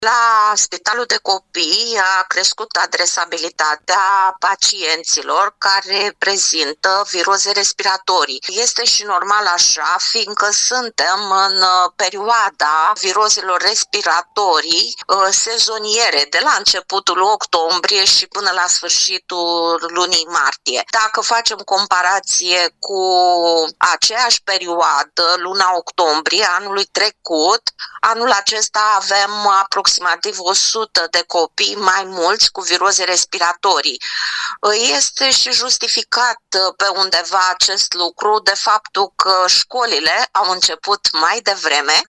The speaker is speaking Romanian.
La spitalul de copii a crescut adresabilitatea pacienților care prezintă viroze respiratorii. Este și normal așa, fiindcă suntem în perioada virozelor respiratorii sezoniere, de la începutul octombrie și până la sfârșitul lunii martie. Dacă facem comparație cu aceeași perioadă, luna octombrie anului trecut, anul acesta avem aproximativ 100 de copii mai mulți cu viroze respiratorii. Este și justificat pe undeva acest lucru de faptul că școlile au început mai devreme